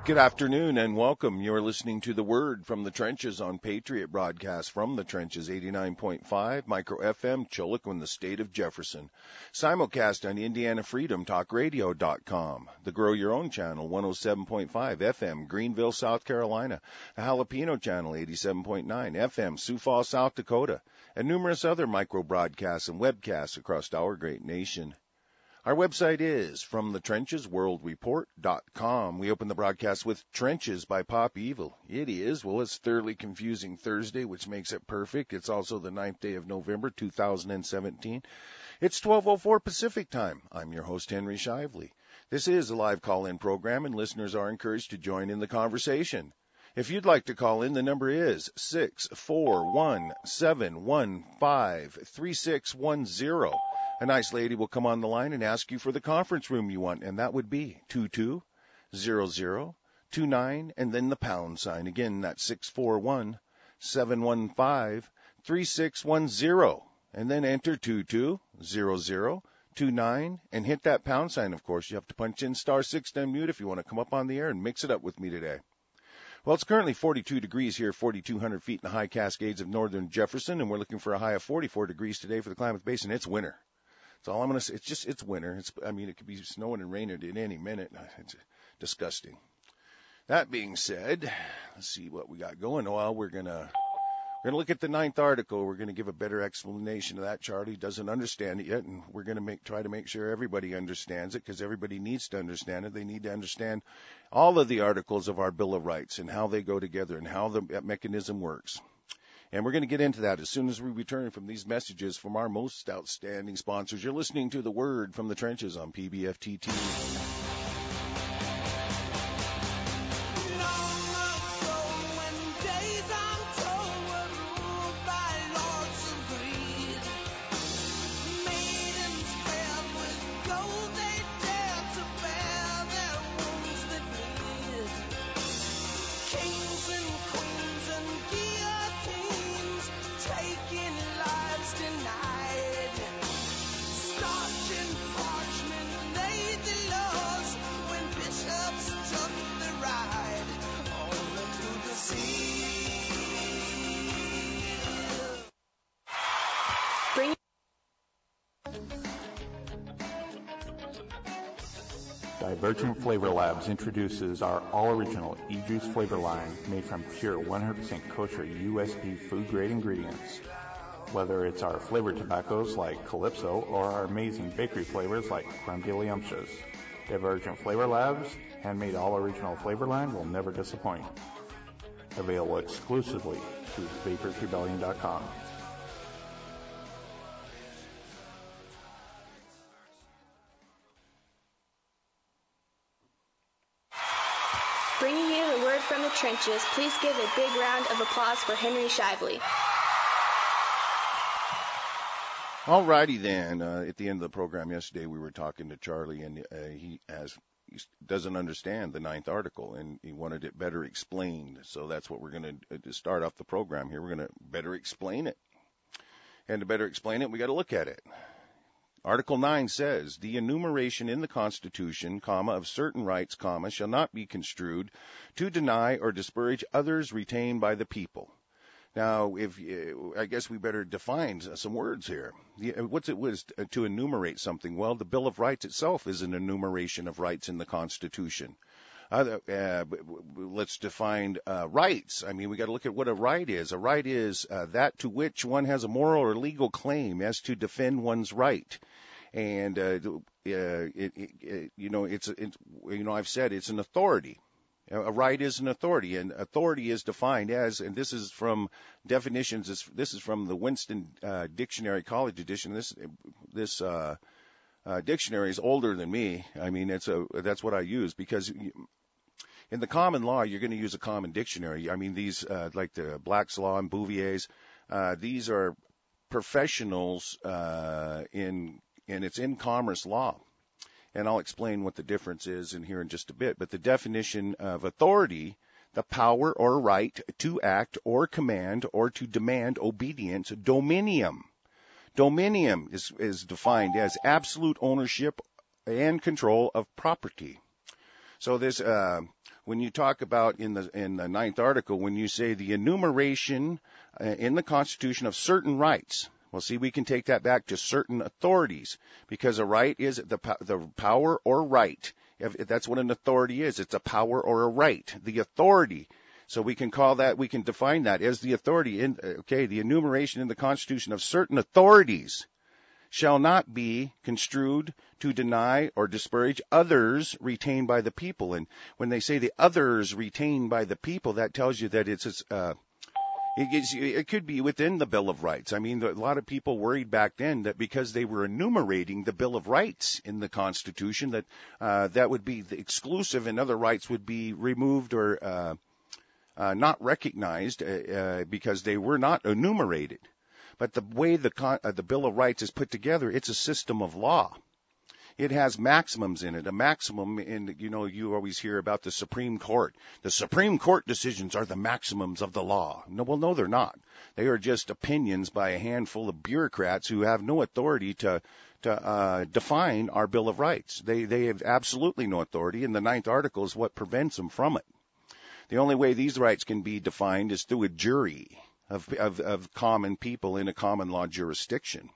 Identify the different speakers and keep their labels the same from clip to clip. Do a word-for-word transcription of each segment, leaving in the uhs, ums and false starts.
Speaker 1: Good afternoon and welcome. You're listening to The Word from the Trenches on Patriot Broadcast from the Trenches, eighty-nine point five, Micro F M, Chiloquin, the state of Jefferson. Simulcast on Indiana Freedom Talk Radio dot com. The Grow Your Own channel, one oh seven point five F M, Greenville, South Carolina. The Jalapeno channel, eighty-seven point nine F M, Sioux Falls, South Dakota. And numerous other micro broadcasts and webcasts across our great nation. Our website is from the trenches world report dot com. We open the broadcast with Trenches by Pop Evil. It is, well, it's Thoroughly Confusing Thursday, which makes it perfect. It's also the ninth day of November, two thousand seventeen. It's twelve oh four Pacific time. I'm your host, Henry Shively. This is a live call-in program, and listeners are encouraged to join in the conversation. If you'd like to call in, the number is six four one, seven one five, three six one zero. A nice lady will come on the line and ask you for the conference room you want, and that would be two two zero zero two nine, and then the pound sign. Again, that's six four one, seven one five, three six one zero, and then enter two two zero zero two nine, and hit that pound sign, of course. You have to punch in star six to unmute if you want to come up on the air and mix it up with me today. Well, it's currently forty-two degrees here, forty-two hundred feet in the high Cascades of northern Jefferson, and we're looking for a high of forty-four degrees today for the Klamath Basin. It's winter. That's all I'm going to say. It's just, it's winter. It's, I mean, it could be snowing and raining at any minute. It's disgusting. That being said, let's see what we got going. Well, we're going to, we're going to look at the ninth article. We're going to give a better explanation of that. Charlie doesn't understand it yet, and we're going to make, try to make sure everybody understands it, because everybody needs to understand it. They need to understand all of the articles of our Bill of Rights and how they go together and how the mechanism works. And we're going to get into that as soon as we return from these messages from our most outstanding sponsors. You're listening to The Word from the Trenches on P B F T T.
Speaker 2: Divergent Flavor Labs introduces our all-original e-juice flavor line made from pure one hundred percent kosher U S D food-grade ingredients. Whether it's our flavored tobaccos like Calypso or our amazing bakery flavors like Crumdiddlyumptious, Divergent Flavor Labs' handmade all-original flavor line will never disappoint. Available exclusively through Vapors Rebellion dot com.
Speaker 3: Bringing you the word from the trenches, please give a big round of applause for Henry Shively.
Speaker 1: All righty then. Uh, at the end of the program yesterday, we were talking to Charlie, and uh, he has he doesn't understand the ninth article, and he wanted it better explained. So that's what we're going to, to start off the program here. We're going to better explain it. And to better explain it, we got to look at it. Article nine says, the enumeration in the Constitution, comma, of certain rights, comma, shall not be construed to deny or disparage others retained by the people. Now, if I guess we better define some words here. What's it was to enumerate something? Well, the Bill of Rights itself is an enumeration of rights in the Constitution. Uh, uh, let's define uh, rights. I mean, we got to look at what a right is. A right is uh, that to which one has a moral or legal claim as to defend one's right. And, uh, uh, it, it, it, you know, it's, it's, you know, I've said it's an authority. A right is an authority, and authority is defined as, and this is from definitions, this, this is from the Winston uh, Dictionary College edition. This, this, uh, Uh, dictionary is older than me. I mean, it's a that's what I use, because in the common law, you're going to use a common dictionary. I mean, these uh, like the Black's Law and Bouvier's, uh, these are professionals uh, in and it's in commerce law. And I'll explain what the difference is in here in just a bit. But the definition of authority, the power or right to act or command or to demand obedience, dominium. Dominium is, is defined as absolute ownership and control of property. So this, uh, when you talk about in the in the ninth article, when you say the enumeration uh, in the Constitution of certain rights, well, see, we can take that back to certain authorities, because a right is the the power or right. If that's what an authority is. It's a power or a right. The authority. So we can call that, we can define that as the authority. In okay, the enumeration in the Constitution of certain authorities shall not be construed to deny or disparage others retained by the people. And when they say the others retained by the people, that tells you that it's, uh, it, it's, it could be within the Bill of Rights. I mean, a lot of people worried back then that because they were enumerating the Bill of Rights in the Constitution, that uh, that would be the exclusive and other rights would be removed or uh, uh, not recognized uh, uh, because they were not enumerated. But the way the con- uh, the Bill of Rights is put together, it's a system of law. It has maximums in it. A maximum in, you know, you always hear about the Supreme Court. The Supreme Court decisions are the maximums of the law. No, well, no, they're not. They are just opinions by a handful of bureaucrats who have no authority to to uh, define our Bill of Rights. They they have absolutely no authority, and the ninth article is what prevents them from it. The only way these rights can be defined is through a jury of, of, of common people in a common law jurisdiction.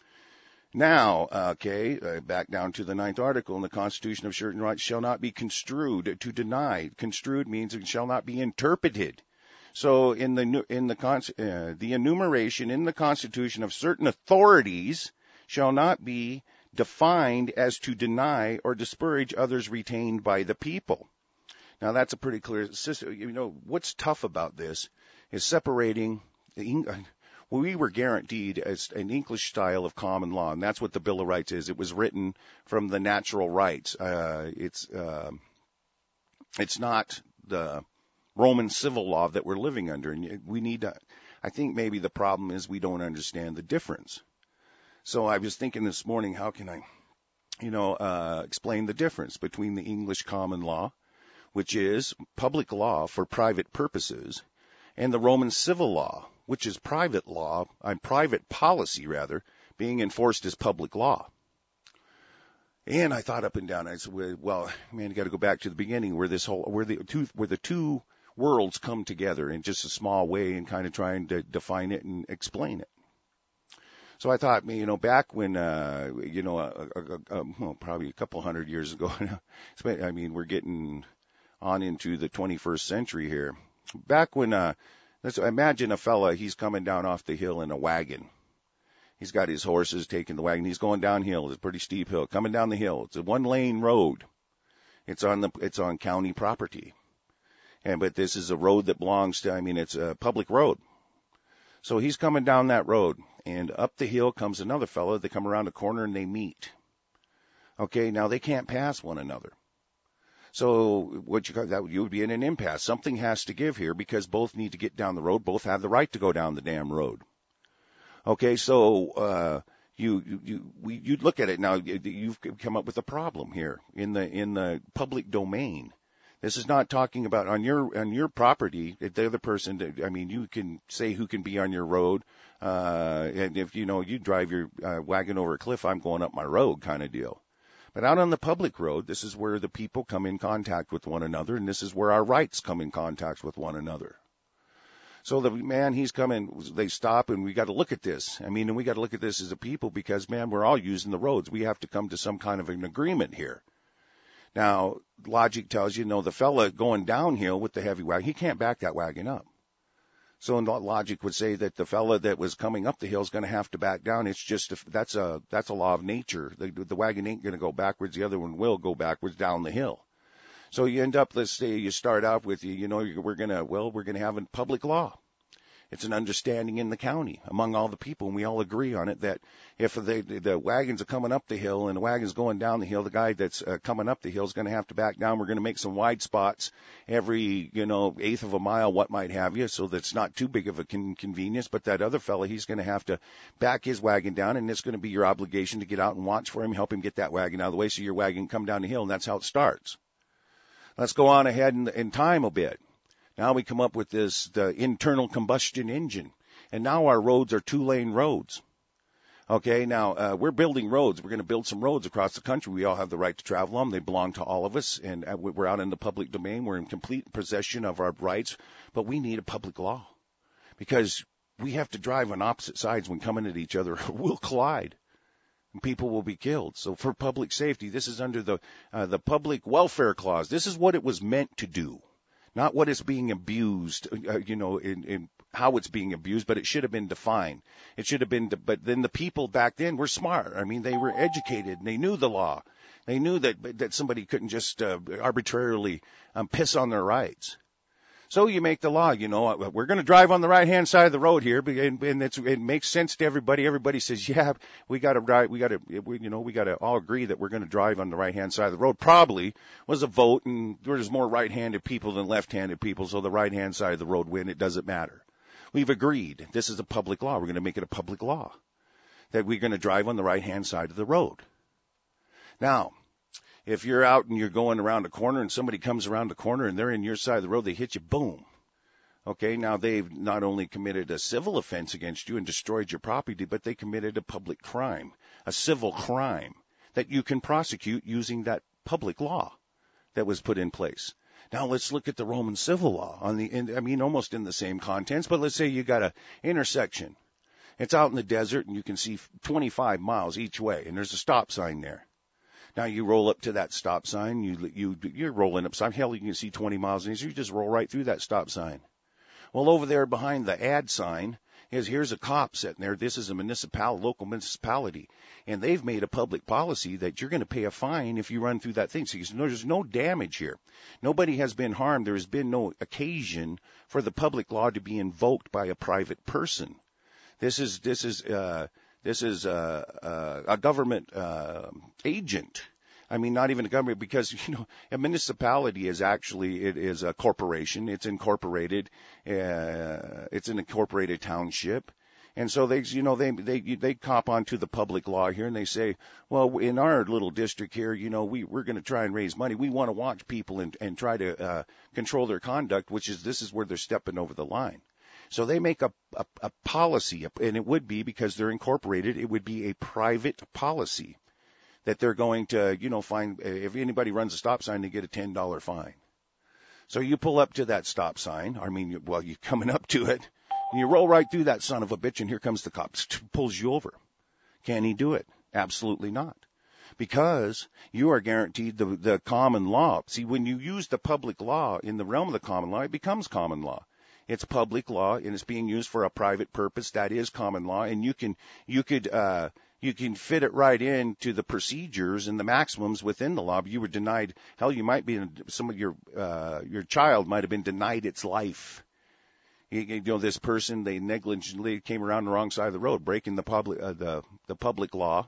Speaker 1: Now, okay, uh, back down to the ninth article in the Constitution of certain rights shall not be construed to deny. Construed means it shall not be interpreted. So in the in the uh, the enumeration in the Constitution of certain authorities shall not be defined as to deny or disparage others retained by the people. Now that's a pretty clear system. You know what's tough about this is separating the, well, we were guaranteed as an English style of common law, and that's what the Bill of Rights is. It was written from the natural rights. Uh, it's uh, it's not the Roman civil law that we're living under, and we need to. I think maybe the problem is we don't understand the difference. So I was thinking this morning, how can I, you know, uh, explain the difference between the English common law, which is public law for private purposes, and the Roman civil law, which is private law, uh, private policy rather, being enforced as public law. And I thought up and down, I said, well, man, you got to go back to the beginning where this whole, where the two, where the two worlds come together in just a small way and kind of trying to define it and explain it. So I thought, you know, back when, uh, you know, a, a, a, well, probably a couple hundred years ago, I mean, we're getting on into the twenty-first century here. Back when, uh, let's imagine a fella, he's coming down off the hill in a wagon. He's got his horses taking the wagon. He's going downhill. It's a pretty steep hill. Coming down the hill. It's a one-lane road. It's on the, it's on county property. And, but this is a road that belongs to, I mean, it's a public road. So he's coming down that road, and up the hill comes another fella. They come around the corner and they meet. Okay, now they can't pass one another. So what you that you would be in an impasse. Something has to give here because both need to get down the road. Both have the right to go down the damn road. Okay, so uh, you you you we you look at it now. You've come up with a problem here in the in the public domain. This is not talking about on your on your property. The other person, I mean, you can say who can be on your road, uh, and if you know you drive your uh, wagon over a cliff, I'm going up my road, kind of deal. But out on the public road, this is where the people come in contact with one another, and this is where our rights come in contact with one another. So the man, he's coming, they stop, and we got to look at this. I mean, and we got to look at this as a people because, man, we're all using the roads. We have to come to some kind of an agreement here. Now, logic tells you, no, the fella going downhill with the heavy wagon, he can't back that wagon up. So logic would say that the fella that was coming up the hill is going to have to back down. It's just, a, that's a, that's a law of nature. The, the wagon ain't going to go backwards. The other one will go backwards down the hill. So you end up, let's say you start out with, you, you know, we're going to, well, we're going to have a public law. It's an understanding in the county among all the people, and we all agree on it that if they, the wagons are coming up the hill and the wagon's going down the hill, the guy that's uh, coming up the hill is going to have to back down. We're going to make some wide spots every, you know, eighth of a mile, what might have you, so that's not too big of a inconvenience. But that other fella, he's going to have to back his wagon down, and it's going to be your obligation to get out and watch for him, help him get that wagon out of the way so your wagon can come down the hill, and that's how it starts. Let's go on ahead in, in time a bit. Now we come up with this, the internal combustion engine. And now our roads are two-lane roads. Okay, now uh, we're building roads. We're going to build some roads across the country. We all have the right to travel on them. They belong to all of us, and uh, we're out in the public domain. We're in complete possession of our rights, but we need a public law because we have to drive on opposite sides when coming at each other. We'll collide, and people will be killed. So for public safety, this is under the uh, the Public Welfare Clause. This is what it was meant to do, not what is being abused, uh, you know, in, in how it's being abused, but it should have been defined. It should have been, but then the people back then were smart. I mean, they were educated and they knew the law. They knew that that somebody couldn't just uh, arbitrarily um, piss on their rights. So you make the law, you know, we're going to drive on the right-hand side of the road here, and, and it's, it makes sense to everybody. Everybody says, yeah, we got to drive, we got to, you know, we got to all agree that we're going to drive on the right-hand side of the road. Probably was a vote, and there's more right-handed people than left-handed people, so the right-hand side of the road win. It doesn't matter. We've agreed. This is a public law. We're going to make it a public law that we're going to drive on the right-hand side of the road. Now, if you're out and you're going around a corner and somebody comes around the corner and they're in your side of the road, they hit you, boom. Okay, now they've not only committed a civil offense against you and destroyed your property, but they committed a public crime, a civil crime that you can prosecute using that public law that was put in place. Now let's look at the Roman civil law on the, in, I mean, almost in the same contents, but let's say you got a intersection. It's out in the desert and you can see twenty-five miles each way and there's a stop sign there. Now you roll up to that stop sign, you, you, you're rolling up sign. Hell, you can see twenty miles an hour. You just roll right through that stop sign. Well, over there behind the ad sign is, here's a cop sitting there. This is a municipal, local municipality. And they've made a public policy that you're going to pay a fine if you run through that thing. So there's no damage here. Nobody has been harmed. There has been no occasion for the public law to be invoked by a private person. This is, this is, uh, this is, uh, uh, a government, uh, agent. I mean, not even a government, because, you know, a municipality is actually, it is a corporation. It's incorporated. Uh, it's an incorporated township. And so they, you know, they, they, they cop onto the public law here and they say, well, in our little district here, you know, we, we're going to try and raise money. We want to watch people and, and try to, uh, control their conduct, which is, this is where they're stepping over the line. So they make a, a, a policy, and it would be, because they're incorporated, it would be a private policy that they're going to, you know, find, if anybody runs a stop sign, they get a ten dollar fine. So you pull up to that stop sign. I mean, well, you're coming up to it, and you roll right through that son of a bitch, and here comes the cop, pulls you over. Can he do it? Absolutely not. Because you are guaranteed the, the common law. See, when you use the public law in the realm of the common law, it becomes common law. It's public law, and it's being used for a private purpose. That is common law, and you can, you could, uh, you can fit it right into the procedures and the maximums within the law. But you were denied, hell, you might be, some of your, uh, your child might have been denied its life. You, you know, this person, they negligently came around the wrong side of the road, breaking the public, uh, the, the public law,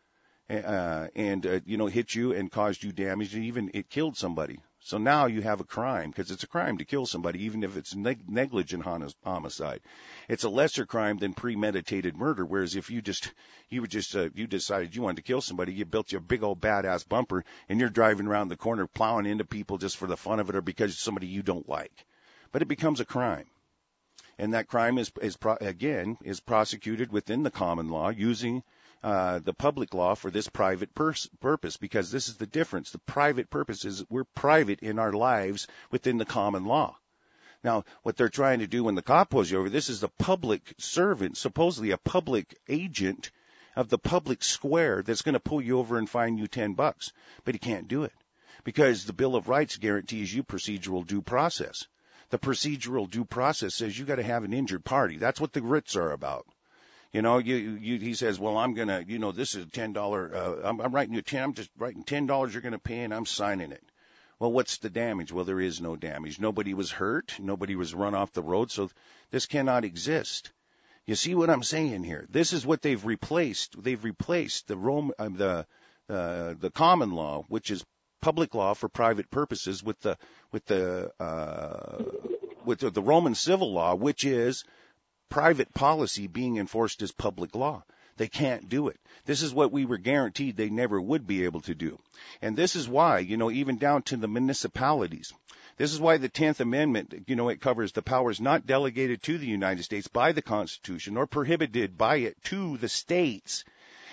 Speaker 1: uh, and, uh, you know, hit you and caused you damage, and even it killed somebody. So now you have a crime, because it's a crime to kill somebody, even if it's neg- negligent homicide. It's a lesser crime than premeditated murder, whereas if you just, you would just, uh, you decided you wanted to kill somebody, you built you a big old badass bumper, and you're driving around the corner plowing into people just for the fun of it, or because it's somebody you don't like. But it becomes a crime. And that crime is, is pro- again, is prosecuted within the common law using Uh, the public law for this private pers- purpose, because this is the difference. The private purpose is we're private in our lives within the common law. Now, what they're trying to do when the cop pulls you over, this is the public servant, supposedly a public agent of the public square, that's going to pull you over and fine you ten bucks. But he can't do it because the Bill of Rights guarantees you procedural due process. The procedural due process says you got to have an injured party. That's what the writs are about. You know, you, you, he says, well, I'm going to, you know, this is a ten dollar, uh, I'm, I'm writing you ten, I'm just writing ten dollars you're going to pay, and I'm signing it. Well, what's the damage? Well, there is no damage. Nobody was hurt. Nobody was run off the road. So this cannot exist. You see what I'm saying here? This is what they've replaced. They've replaced the Rome, uh, the, uh, the common law, which is public law for private purposes, with the, with the, uh, with the, the Roman civil law, which is private policy being enforced as public law. They can't do it. This is what we were guaranteed they never would be able to do. And this is why, you know, even down to the municipalities, this is why the tenth Amendment, you know, it covers the powers not delegated to the United States by the Constitution or prohibited by it to the states.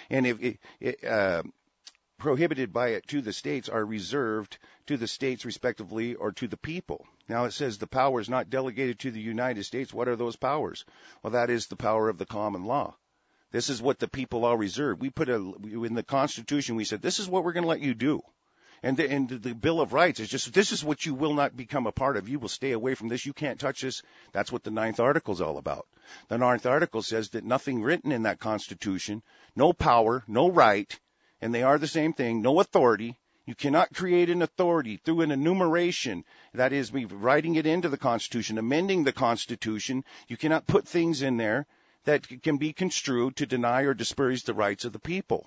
Speaker 1: And if it, it, uh, prohibited by it to the states are reserved to the states respectively or to the people. Now it says the power is not delegated to the United States. What are those powers? Well, that is the power of the common law. This is what the people all reserve. We put a, in the Constitution, we said, this is what we're going to let you do. And the, and the Bill of Rights is just, this is what you will not become a part of. You will stay away from this. You can't touch this. That's what the Ninth Article is all about. The Ninth Article says that nothing written in that Constitution, no power, no right, and they are the same thing, no authority. You cannot create an authority through an enumeration. That is, me writing it into the Constitution, amending the Constitution. You cannot put things in there that can be construed to deny or disparage the rights of the people.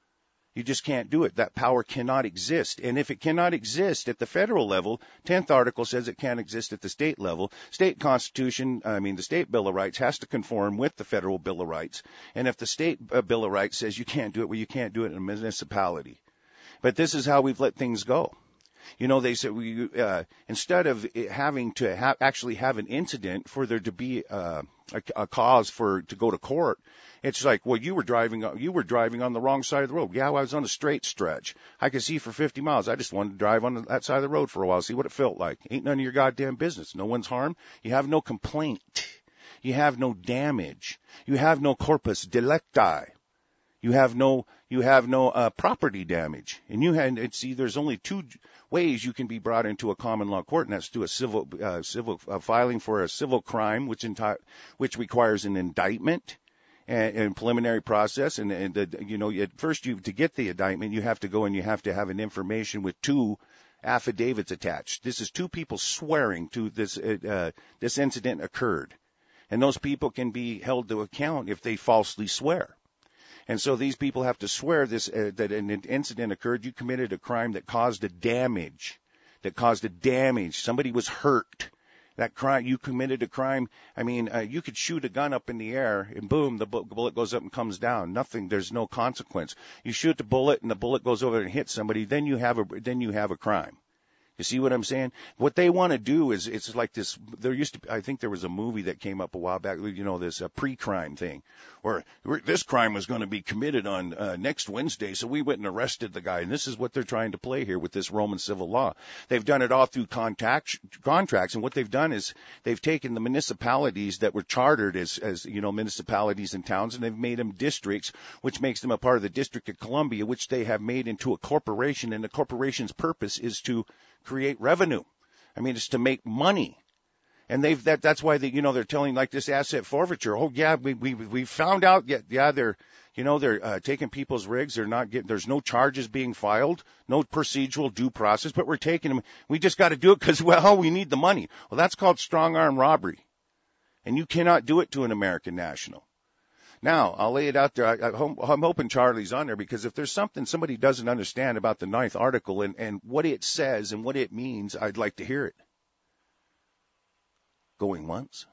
Speaker 1: You just can't do it. That power cannot exist. And if it cannot exist at the federal level, tenth Article says it can't exist at the state level. State Constitution, I mean the State Bill of Rights has to conform with the Federal Bill of Rights. And if the State Bill of Rights says you can't do it, well, you can't do it in a municipality. But this is how we've let things go. You know, they said we, uh, instead of having to ha- actually have an incident for there to be uh, a, a cause for to go to court, it's like, well, you were driving you were driving on the wrong side of the road. Yeah, well, I was on a straight stretch. I could see for fifty miles. I just wanted to drive on that side of the road for a while, see what it felt like. Ain't none of your goddamn business. No one's harmed. You have no complaint. You have no damage. You have no corpus delicti. You have no you have no uh, property damage, and you had it's see there's only two ways you can be brought into a common law court, and that's through a civil uh, civil uh, filing for a civil crime, which enti- which requires an indictment and, and preliminary process, and, and uh, you know at first you to get the indictment you have to go and you have to have an information with two affidavits attached. This is two people swearing to this uh, this incident occurred, and those people can be held to account if they falsely swear. And so these people have to swear this uh, that an incident occurred. You committed a crime that caused a damage, that caused a damage. Somebody was hurt. That crime, you committed a crime. I mean, uh, you could shoot a gun up in the air and boom, the bullet goes up and comes down. Nothing. There's no consequence. You shoot the bullet and the bullet goes over and hits somebody. Then you have a then you have a crime. You see what I'm saying? What they want to do is, it's like this, there used to be, I think there was a movie that came up a while back, you know, this uh, pre-crime thing, or this crime was going to be committed on uh, next Wednesday, so we went and arrested the guy. And this is what they're trying to play here with this Roman civil law. They've done it all through contact, contracts, and what they've done is they've taken the municipalities that were chartered as, as, you know, municipalities and towns, and they've made them districts, which makes them a part of the District of Columbia, which they have made into a corporation, and the corporation's purpose is to create revenue. I mean, it's to make money. And they've, that, that's why they, you know, they're telling like this asset forfeiture. Oh yeah, we, we, we found out, yeah, yeah, they're, you know, they're, uh, taking people's rigs. They're not getting, there's no charges being filed, no procedural due process, but we're taking them. We just got to do it because, well, we need the money. Well, that's called strong arm robbery. And you cannot do it to an American national. Now, I'll lay it out there. I, I, I'm hoping Charlie's on there, because if there's something somebody doesn't understand about the Ninth Article and, and what it says and what it means, I'd like to hear it. Going once?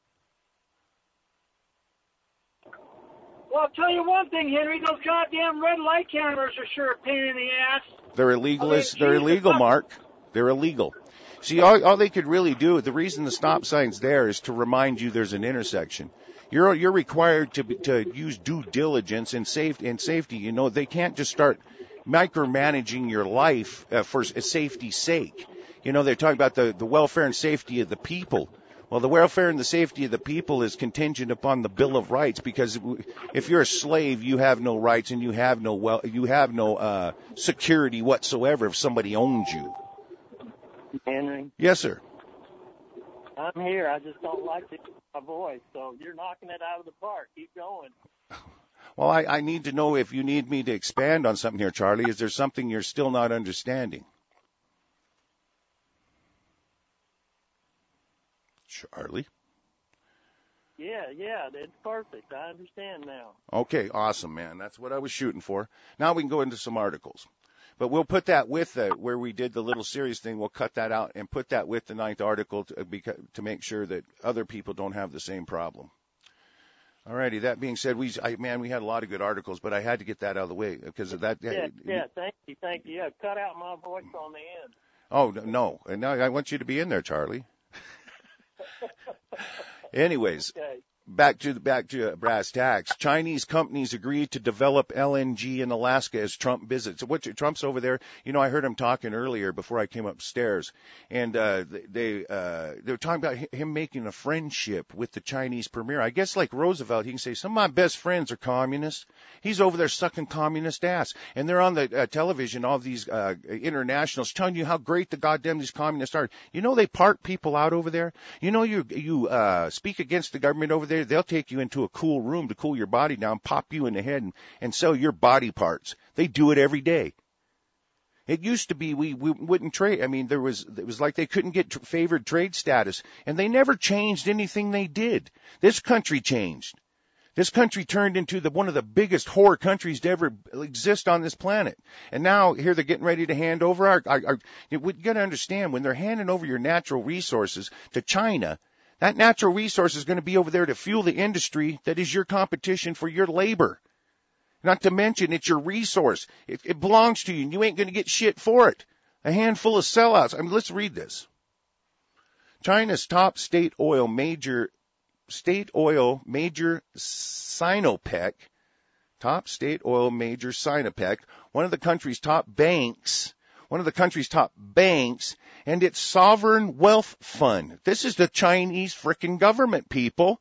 Speaker 4: Well, I'll tell you one thing, Henry. Those goddamn red light cameras are sure a pain in the ass.
Speaker 1: They're illegal. I mean, they're illegal, Mark. They're illegal. See, all, all they could really do, the reason the stop sign's there is to remind you there's an intersection. You're you're required to to use due diligence and safety and safety. You know, they can't just start micromanaging your life uh, for safety's sake. You know, they're talking about the, the welfare and safety of the people. Well, the welfare and the safety of the people is contingent upon the Bill of Rights, because if you're a slave, you have no rights and you have no well you have no uh, security whatsoever if somebody owns you.
Speaker 5: Henry?
Speaker 1: Yes, sir.
Speaker 5: I'm here. I just don't like to my voice, so you're knocking it out of the park. Keep going.
Speaker 1: Well, I, I need to know if you need me to expand on something here, Charlie. Is there something you're still not understanding? Charlie?
Speaker 5: Yeah, yeah, it's perfect. I understand now.
Speaker 1: Okay, awesome, man. That's what I was shooting for. Now we can go into some articles. But we'll put that with uh, where we did the little series thing. We'll cut that out and put that with the ninth article to, because, to make sure that other people don't have the same problem. All righty. That being said, we, I, man, we had a lot of good articles, but I had to get that out of the way because of that.
Speaker 5: Yeah, uh, yeah. Thank you, thank you. Yeah, cut out my voice on the end.
Speaker 1: Oh no, and now I want you to be in there, Charlie. Anyways,
Speaker 5: okay.
Speaker 1: back to back to brass tacks. Chinese companies agreed to develop L N G in Alaska as Trump visits. What Trump's over there? You know, I heard him talking earlier before I came upstairs, and uh, they uh, they were talking about him making a friendship with the Chinese premier. I guess like Roosevelt, he can say some of my best friends are communists. He's over there sucking communist ass, and they're on the uh, television. All these uh, internationals telling you how great the goddamn these communists are. You know, they park people out over there. You know, you you uh, speak against the government over there. They'll take you into a cool room to cool your body down, pop you in the head, and, and sell your body parts. They do it every day. It used to be we, we wouldn't trade. I mean, there was it was like they couldn't get tr- favored trade status, and they never changed anything they did. This country changed. This country turned into the one of the biggest whore countries to ever exist on this planet. And now here they're getting ready to hand over our. our, our you got to understand, when they're handing over your natural resources to China, that natural resource is going to be over there to fuel the industry that is your competition for your labor. Not to mention, it's your resource. It, it belongs to you, and you ain't going to get shit for it. A handful of sellouts. I mean, let's read this. China's top state oil major, state oil major Sinopec, top state oil major Sinopec, one of the country's top banks, one of the country's top banks, and its sovereign wealth fund. This is the Chinese frickin' government, people.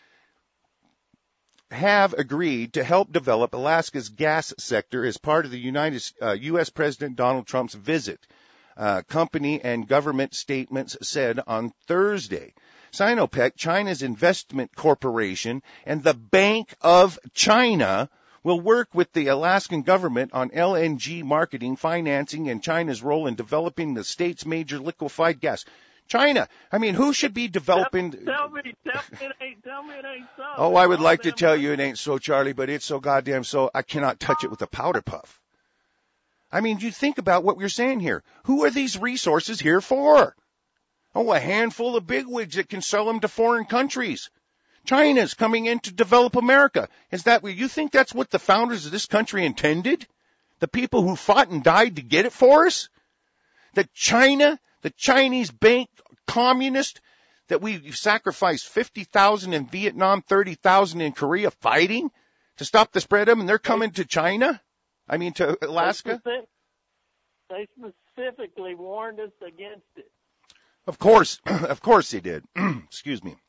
Speaker 1: Have agreed to help develop Alaska's gas sector as part of the United uh, U S President Donald Trump's visit. Uh, company and government statements said on Thursday. Sinopec, China's investment corporation, and the Bank of China will work with the Alaskan government on L N G marketing, financing, and China's role in developing the state's major liquefied gas. China. I mean, who should be developing?
Speaker 5: Tell, tell me, tell me it ain't, tell me it ain't so.
Speaker 1: Oh, I would like to tell you it ain't so, Charlie, but it's so goddamn so. I cannot touch it with a powder puff. I mean, you think about what we're saying here. Who are these resources here for? Oh, a handful of bigwigs that can sell them to foreign countries. China's coming in to develop America. Is that what you think that's what the founders of this country intended? The people who fought and died to get it for us? That China, the Chinese bank communist, that we sacrificed fifty thousand in Vietnam, thirty thousand in Korea fighting to stop the spread of them, and they're coming to China? I mean, to Alaska?
Speaker 5: They specifically warned us against it.
Speaker 1: Of course, of course they did. Excuse me.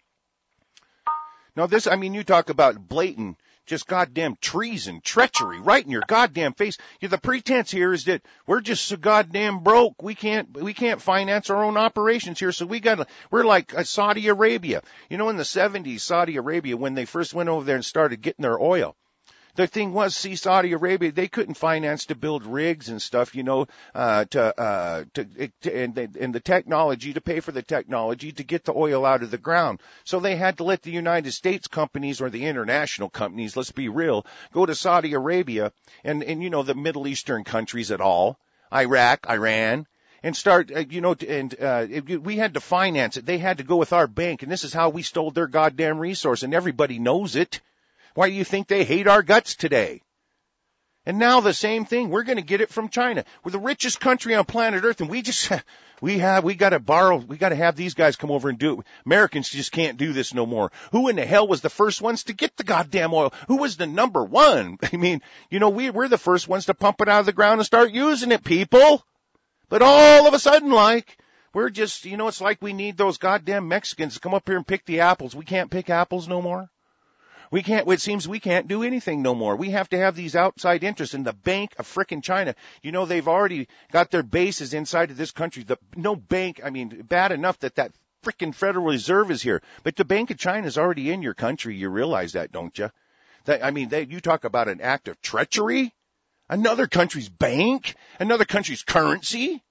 Speaker 1: Now this, I mean, you talk about blatant, just goddamn treason, treachery, right in your goddamn face. Yeah, the pretense here is that we're just so goddamn broke. We can't, we can't finance our own operations here. So we got, we're like Saudi Arabia. You know, in the seventies, Saudi Arabia, when they first went over there and started getting their oil, the thing was, see, Saudi Arabia, they couldn't finance to build rigs and stuff, you know, uh, to, uh, to, to and, and the technology, to pay for the technology to get the oil out of the ground. So they had to let the United States companies, or the international companies, let's be real, go to Saudi Arabia and, and, you know, the Middle Eastern countries at all, Iraq, Iran, and start, uh, you know, and, uh, it, we had to finance it. They had to go with our bank, and this is how we stole their goddamn resource, and everybody knows it. Why do you think they hate our guts today? And now the same thing. We're going to get it from China. We're the richest country on planet Earth, and we just, we have, we got to borrow, we got to have these guys come over and do it. Americans just can't do this no more. Who in the hell was the first ones to get the goddamn oil? Who was the number one? I mean, you know, we, we're the first ones to pump it out of the ground and start using it, people. But all of a sudden, like, we're just, you know, it's like we need those goddamn Mexicans to come up here and pick the apples. We can't pick apples no more. We can't, it seems we can't do anything no more. We have to have these outside interests in the Bank of frickin' China. You know, they've already got their bases inside of this country. The, no bank, I mean, bad enough that that frickin' Federal Reserve is here. But the Bank of China is already in your country. You realize that, don't you? That, I mean, they, you talk about an act of treachery? Another country's bank? Another country's currency?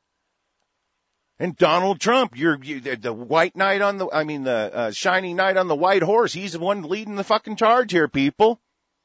Speaker 1: And Donald Trump, you're you, the white knight on the, I mean, the uh, shiny knight on the white horse. He's the one leading the fucking charge here, people.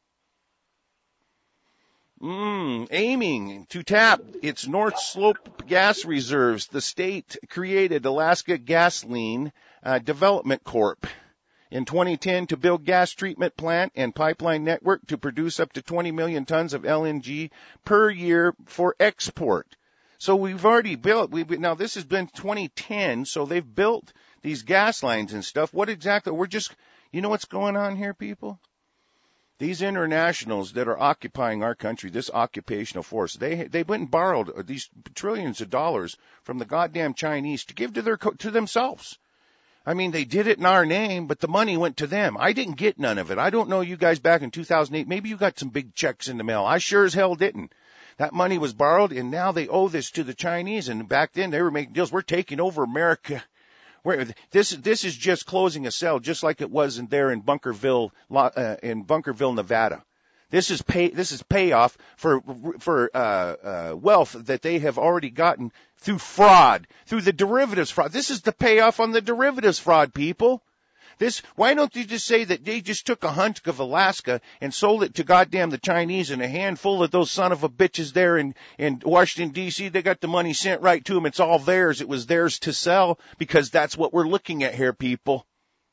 Speaker 1: Mm, aiming to tap its North Slope gas reserves, the state created Alaska Gasoline uh, Development Corp in twenty ten to build gas treatment plant and pipeline network to produce up to twenty million tons of L N G per year for export. So we've already built, we now this has been twenty ten, so they've built these gas lines and stuff. What exactly, we're just, You know what's going on here, people? These internationals that are occupying our country, this occupational force, they they went and borrowed these trillions of dollars from the goddamn Chinese to give to their to themselves. I mean, they did it in our name, but the money went to them. I didn't get none of it. I don't know you guys back in two thousand eight. Maybe you got some big checks in the mail. I sure as hell didn't. That money was borrowed, and now they owe this to the Chinese. And back then, they were making deals. We're taking over America. Where this this is just closing a sale, just like it was in there in Bunkerville, uh, in Bunkerville, Nevada. This is pay. This is payoff for for uh, uh, wealth that they have already gotten through fraud, through the derivatives fraud. This is the payoff on the derivatives fraud, people. This, why don't you just say that they just took a hunk of Alaska and sold it to goddamn the Chinese, and a handful of those son of a bitches there in, in Washington, D C, they got the money sent right to them. It's all theirs. It was theirs to sell, because that's what we're looking at here, people.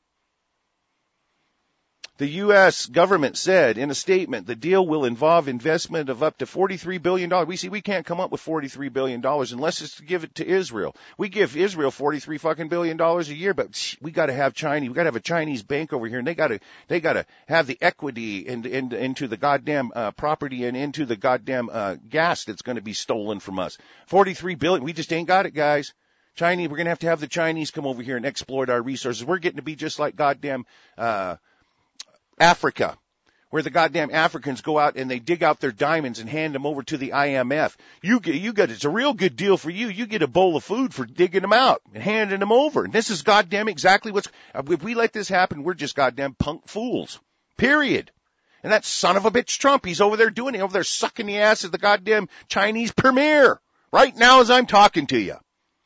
Speaker 1: The U S government said in a statement the deal will involve investment of up to forty-three billion dollars. We see we can't come up with forty-three billion dollars unless it's to give it to Israel. We give Israel forty-three fucking billion dollars a year, but we got to have Chinese. We got to have a Chinese bank over here, and they got to they got to have the equity in, in, into the goddamn uh, property and into the goddamn uh, gas that's going to be stolen from us. forty-three billion. We just ain't got it, guys. Chinese. We're going to have to have the Chinese come over here and exploit our resources. We're getting to be just like goddamn uh Africa, where the goddamn Africans go out and they dig out their diamonds and hand them over to the I M F. You get, you get, it's a real good deal for you. You get a bowl of food for digging them out and handing them over. And this is goddamn exactly what's, if we let this happen, we're just goddamn punk fools. Period. And that son of a bitch Trump, he's over there doing it, over there sucking the ass of the goddamn Chinese premier right now as I'm talking to you.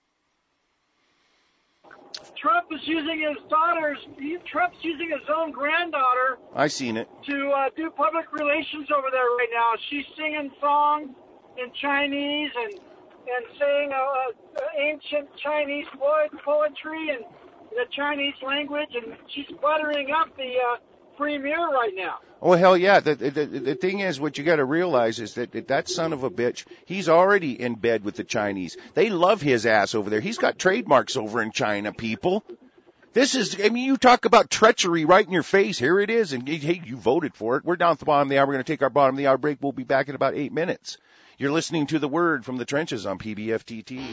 Speaker 4: Trump is using his daughter's, Trump's using his own granddaughter.
Speaker 1: I seen it.
Speaker 4: To uh, do public relations over there right now. She's singing songs in Chinese and and saying uh, uh, ancient Chinese poetry and the Chinese language, and she's buttering up the uh, premier right now.
Speaker 1: Oh, hell yeah. The, the, the thing is, what you got to realize is that, that that son of a bitch, he's already in bed with the Chinese. They love his ass over there. He's got trademarks over in China, people. This is, I mean, you talk about treachery right in your face. Here it is. And hey, you voted for it. We're down at the bottom of the hour. We're going to take our bottom of the hour break. We'll be back in about eight minutes. You're listening to The Word from the Trenches on P B F T T.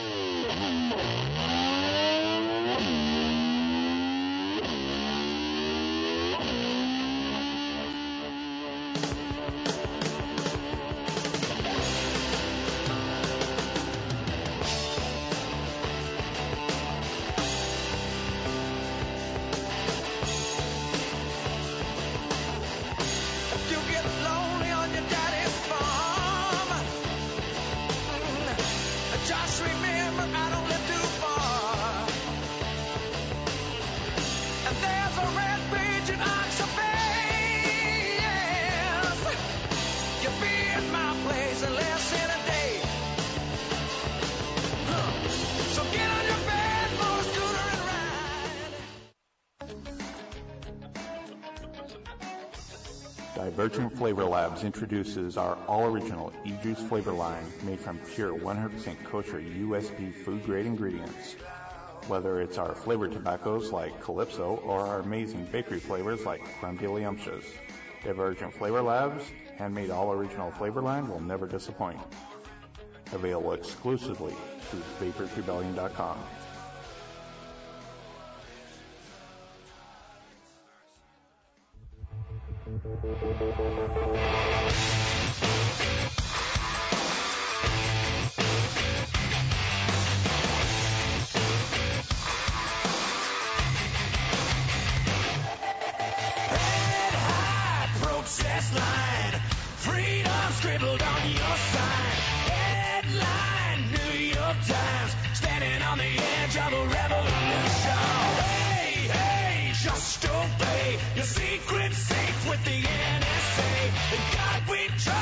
Speaker 2: Divergent Flavor Labs introduces our all-original e-juice flavor line made from pure one hundred percent kosher U S P food-grade ingredients. Whether it's our flavored tobaccos like Calypso or our amazing bakery flavors like Creme de Liumptious, Divergent Flavor Labs' handmade all-original flavor line will never disappoint. Available exclusively through vapors rebellion dot com.
Speaker 6: Scribbled on your sign, headline New York Times, standing on the edge of a revolution. Hey, hey, just obey your secret safe with the N S A. And God we trust.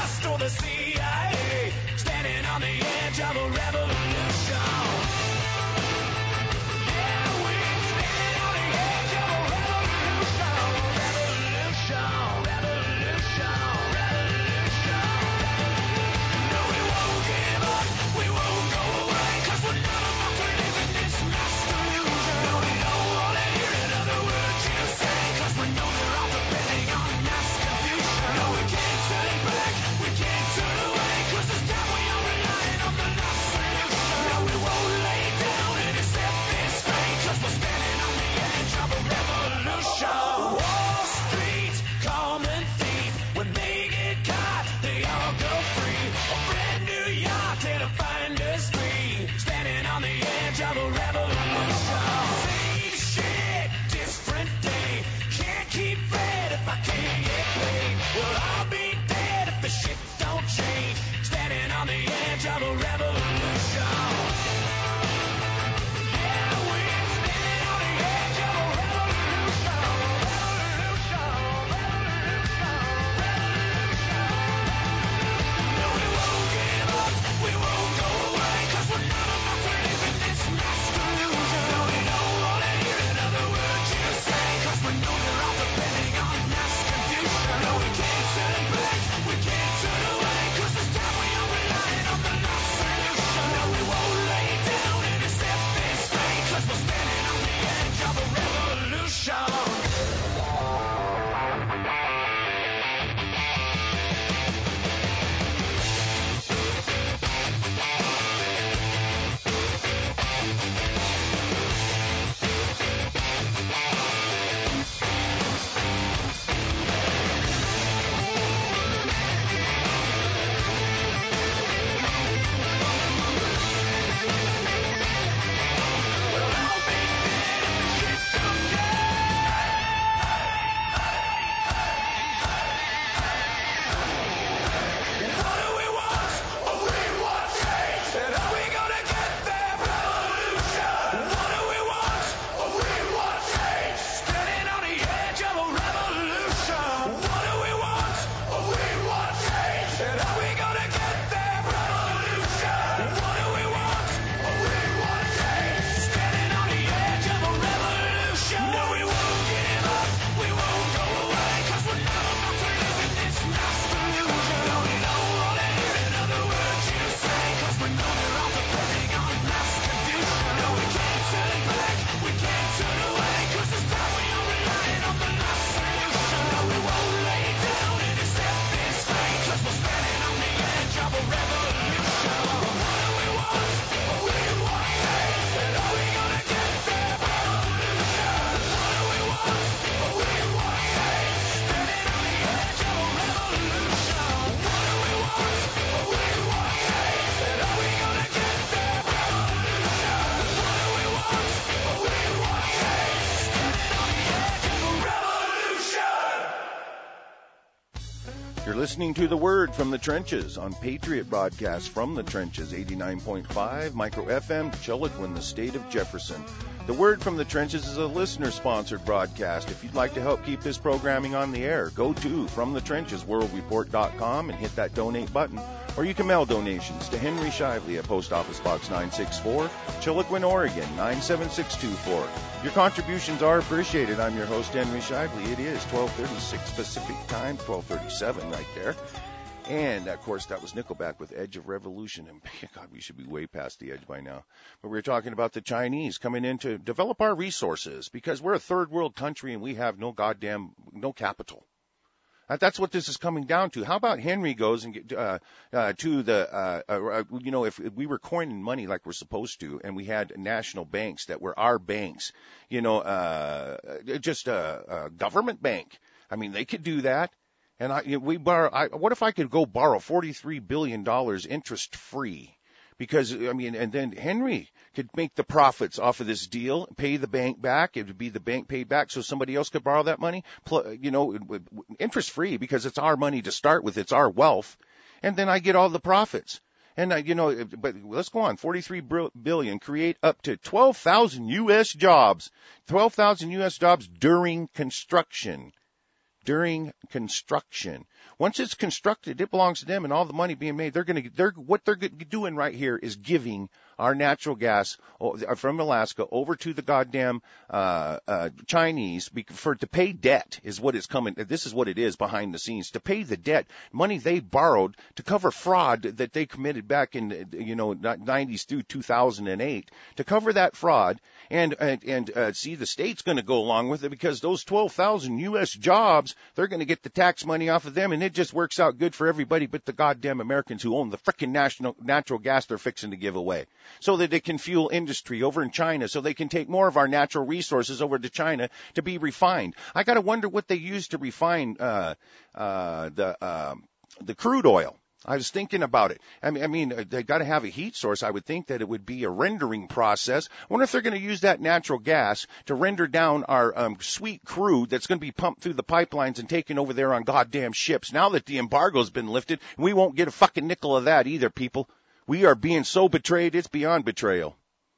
Speaker 1: You're listening to The Word from the Trenches on Patriot Broadcast from the Trenches, eighty-nine point five, Micro F M, Chiloquin, the state of Jefferson. The Word from the Trenches is a listener-sponsored broadcast. If you'd like to help keep this programming on the air, go to from the trenches world report dot com and hit that donate button. Or you can mail donations to Henry Shively at Post Office Box nine six four, Chiloquin, Oregon nine seven six two four. Your contributions are appreciated. I'm your host, Henry Shively. It is twelve thirty-six Pacific Time, twelve thirty-seven right there. And, of course, that was Nickelback with Edge of Revolution. And, God, we should be way past the edge by now. But we were talking about the Chinese coming in to develop our resources because we're a third world country and we have no goddamn, no capital. That's what this is coming down to. How about Henry goes and get, uh, uh, to the, uh, uh, you know, if we were coining money like we're supposed to, and we had national banks that were our banks, you know, uh, just a, a government bank. I mean, they could do that. And I, you know, we borrow. I, what if I could go borrow forty-three billion dollars interest free? Because, I mean, and then Henry could make the profits off of this deal, pay the bank back. It would be the bank paid back so somebody else could borrow that money, you know, interest free because it's our money to start with. It's our wealth. And then I get all the profits. And, uh, you know, but let's go on. forty-three billion create up to twelve thousand U S jobs, twelve thousand U S jobs during construction. During construction. Once it's constructed, it belongs to them, and all the money being made, they're going to, they're, what they're doing right here is giving our natural gas from Alaska over to the goddamn, uh, uh, Chinese for, to pay debt is what is coming. This is what it is behind the scenes, to pay the debt, money they borrowed to cover fraud that they committed back in, you know, nineties through two thousand eight, to cover that fraud. And, and, and, uh, see, the state's going to go along with it because those twelve thousand U S jobs, they're going to get the tax money off of them, and it just works out good for everybody but the goddamn Americans who own the frickin' national natural gas they're fixing to give away, so that it can fuel industry over in China, so they can take more of our natural resources over to China to be refined. I got to wonder what they use to refine uh, uh, the uh, the crude oil. I was thinking about it. I mean, I mean, they got to have a heat source. I would think that it would be a rendering process. I wonder if they're going to use that natural gas to render down our um, sweet crude that's going to be pumped through the pipelines and taken over there on goddamn ships. Now that the embargo's been lifted, we won't get a fucking nickel of that either, people. We are being so betrayed, it's beyond betrayal.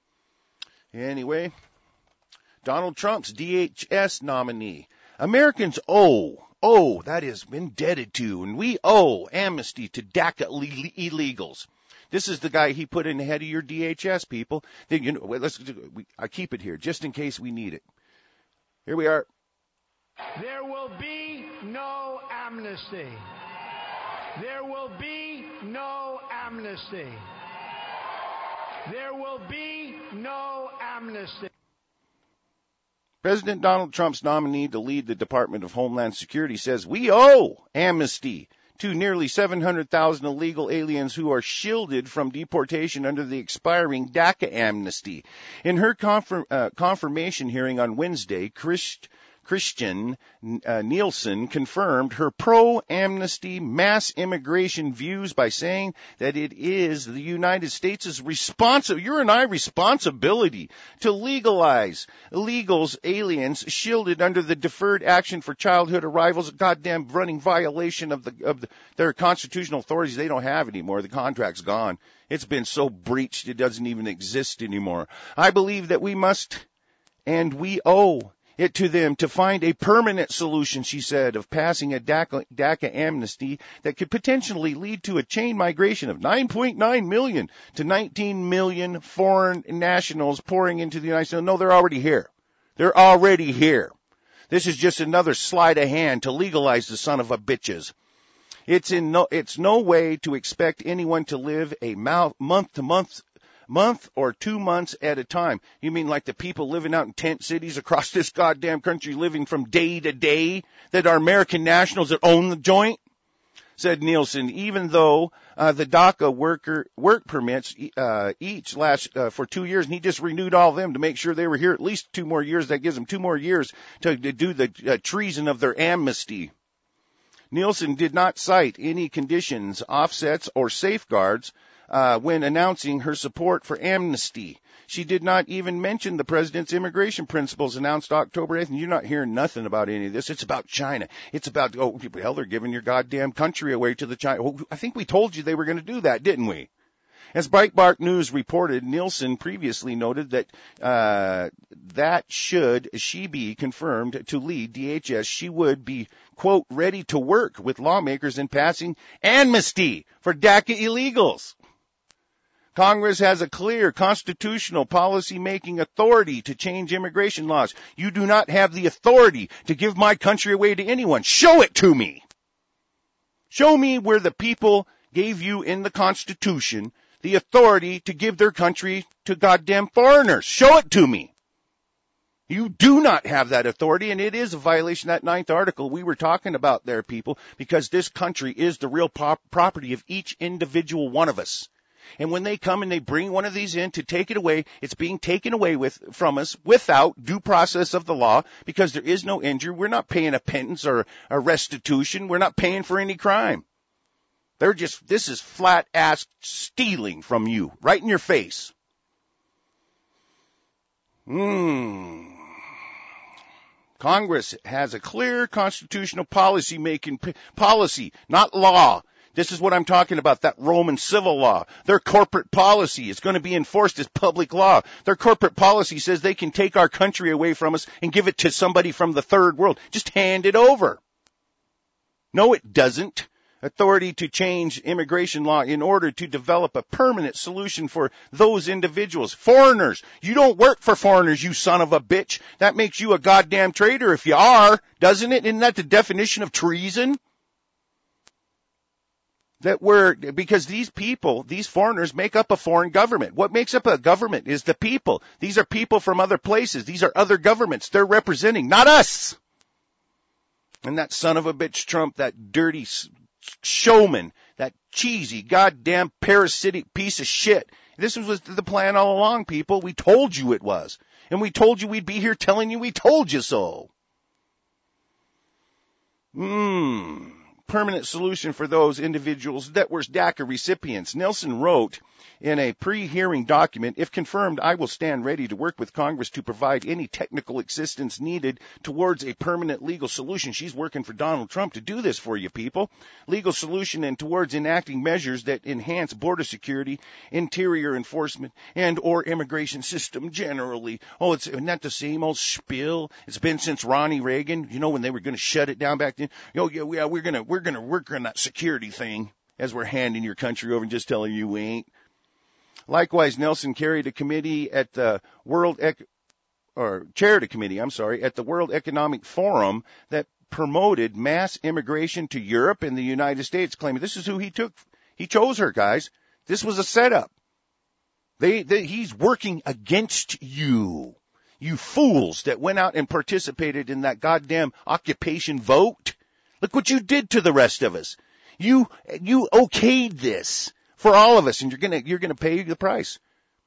Speaker 1: Anyway, Donald Trump's D H S nominee. Americans owe. Oh, that is indebted to, and we owe amnesty to DACA illegals. This is the guy he put in the head of your D H S people. Then, you know, let's. We, I keep it here just in case we need it. Here we are.
Speaker 7: There will be no amnesty. There will be no amnesty. There will be no amnesty.
Speaker 1: President Donald Trump's nominee to lead the Department of Homeland Security says we owe amnesty to nearly seven hundred thousand illegal aliens who are shielded from deportation under the expiring DACA amnesty. In her confirm, uh, confirmation hearing on Wednesday, Christ, Christian uh, Nielsen confirmed her pro-amnesty mass immigration views by saying that it is the United States' responsibility, your and I responsibility, to legalize illegals, aliens shielded under the Deferred Action for Childhood Arrivals, a goddamn running violation of the of the, their constitutional authorities they don't have anymore. The contract's gone. It's been so breached it doesn't even exist anymore. I believe that we must and we owe it to them to find a permanent solution, she said, of passing a DACA, DACA amnesty that could potentially lead to a chain migration of nine point nine million to nineteen million foreign nationals pouring into the United States. No, they're already here. They're already here. This is just another sleight of hand to legalize the son of a bitches. It's in no, it's no way to expect anyone to live a month to month month or two months at a time. You mean like the people living out in tent cities across this goddamn country, living from day to day, that are American nationals that own the joint? Said Nielsen, even though uh, the DACA worker work permits uh, each last uh, for two years, and he just renewed all of them to make sure they were here at least two more years. That gives them two more years to, to do the uh, treason of their amnesty. Nielsen did not cite any conditions, offsets, or safeguards Uh, when announcing her support for amnesty. She did not even mention the president's immigration principles announced October eighth, and you're not hearing nothing about any of this. It's about China. It's about, oh, hell, they're giving your goddamn country away to the China. Well, I think we told you they were going to do that, didn't we? As Breitbart News reported, Nielsen previously noted that uh that should she be confirmed to lead D H S, she would be, quote, ready to work with lawmakers in passing amnesty for DACA illegals. Congress has a clear constitutional policy-making authority to change immigration laws. You do not have the authority to give my country away to anyone. Show it to me. Show me where the people gave you in the Constitution the authority to give their country to goddamn foreigners. Show it to me. You do not have that authority, and it is a violation of that ninth article we were talking about there, people, because this country is the real pop- property of each individual one of us. And when they come and they bring one of these in to take it away, it's being taken away with from us without due process of the law, because there is no injury. We're not paying a penance or a restitution. We're not paying for any crime. They're just, this is flat ass stealing from you, right in your face. Hmm. Congress has a clear constitutional policy making policy, not law. This is what I'm talking about, that Roman civil law. Their corporate policy is going to be enforced as public law. Their corporate policy says they can take our country away from us and give it to somebody from the third world. Just hand it over. No, it doesn't. Authority to change immigration law in order to develop a permanent solution for those individuals. Foreigners. You don't work for foreigners, you son of a bitch. That makes you a goddamn traitor if you are, doesn't it? Isn't that the definition of treason? That we're, because these people, these foreigners make up a foreign government. What makes up a government is the people. These are people from other places. These are other governments. They're representing, not us. And that son of a bitch Trump, that dirty showman, that cheesy, goddamn parasitic piece of shit. This was the plan all along, people. We told you it was. And we told you we'd be here telling you we told you so. Mmm. Permanent solution for those individuals that were DACA recipients. Nielsen wrote in a pre-hearing document, if confirmed, I will stand ready to work with Congress to provide any technical assistance needed towards a permanent legal solution. She's working for Donald Trump to do this for you, people. Legal solution and towards enacting measures that enhance border security, interior enforcement, and or immigration system generally. Oh, it's not the same old spiel. It's been since Ronnie Reagan, you know, when they were going to shut it down back then. Oh, yeah, yeah, we're going to, we're going to work on that security thing as we're handing your country over and just telling you we ain't. Likewise, Nielsen carried a committee at the World Ec- or chaired a committee, I'm sorry, at the World Economic Forum that promoted mass immigration to Europe and the United States, claiming this is who he took. He chose her, guys. This was a setup. They, they he's working against you. You fools that went out and participated in that goddamn occupation vote. Look what you did to the rest of us. You you okayed this for all of us, and you're gonna you're gonna pay the price.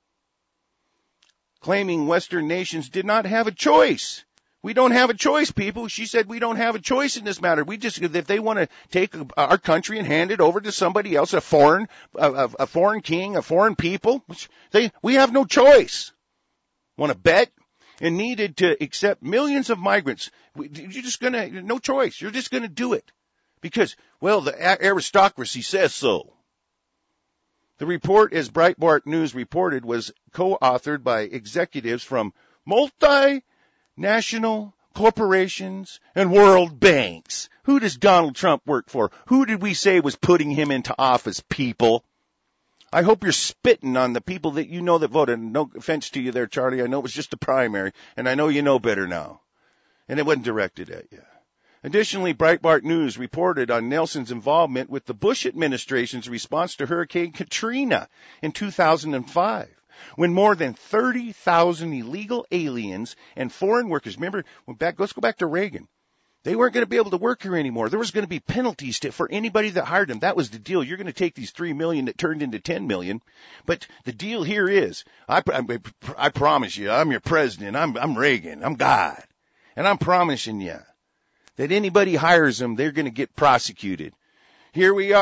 Speaker 1: Claiming Western nations did not have a choice. We don't have a choice, people. She said we don't have a choice in this matter. We just, if they want to take our country and hand it over to somebody else, a foreign, a, a foreign king, a foreign people, they we have no choice. Want to bet? And needed to accept millions of migrants. You're just gonna, no choice. You're just gonna do it. Because, well, the aristocracy says so. The report, as Breitbart News reported, was co-authored by executives from multinational corporations and world banks. Who does Donald Trump work for? Who did we say was putting him into office, people? I hope you're spitting on the people that you know that voted. No offense to you there, Charlie. I know it was just a primary, and I know you know better now. And it wasn't directed at you. Additionally, Breitbart News reported on Nielsen's involvement with the Bush administration's response to Hurricane Katrina in two thousand five, when more than thirty thousand illegal aliens and foreign workers, remember, when back, let's go back to Reagan. They weren't going to be able to work here anymore. There was going to be penalties to, for anybody that hired them. That was the deal. You're going to take these three million that turned into ten million. But the deal here is, I, I, I promise you, I'm your president. I'm, I'm Reagan. I'm God. And I'm promising you that anybody hires them, they're going to get prosecuted. Here we are,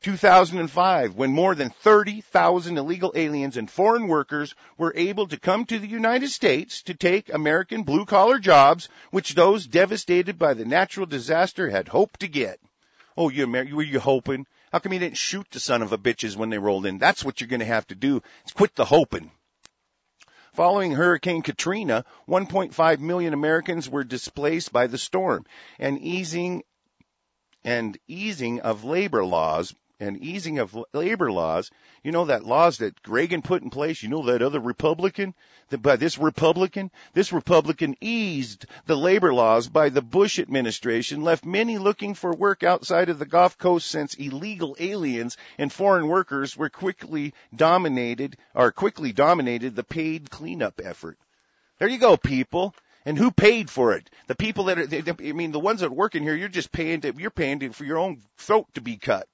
Speaker 1: two thousand five, when more than thirty thousand illegal aliens and foreign workers were able to come to the United States to take American blue-collar jobs, which those devastated by the natural disaster had hoped to get. Oh, you Amer- were you hoping? How come you didn't shoot the son of a bitches when they rolled in? That's what you're going to have to do. Is quit the hoping. Following Hurricane Katrina, one point five million Americans were displaced by the storm, and easing and easing of labor laws and easing of labor laws. You know that laws that Reagan put in place. You know that other Republican, that by this Republican, this Republican eased the labor laws by the Bush administration, left many looking for work outside of the Gulf Coast, since illegal aliens and foreign workers were quickly dominated or quickly dominated the paid cleanup effort. There you go, people. And who paid for it? The people that are, they, I mean, the ones that are working here, you're just paying to, you're paying to, for your own throat to be cut.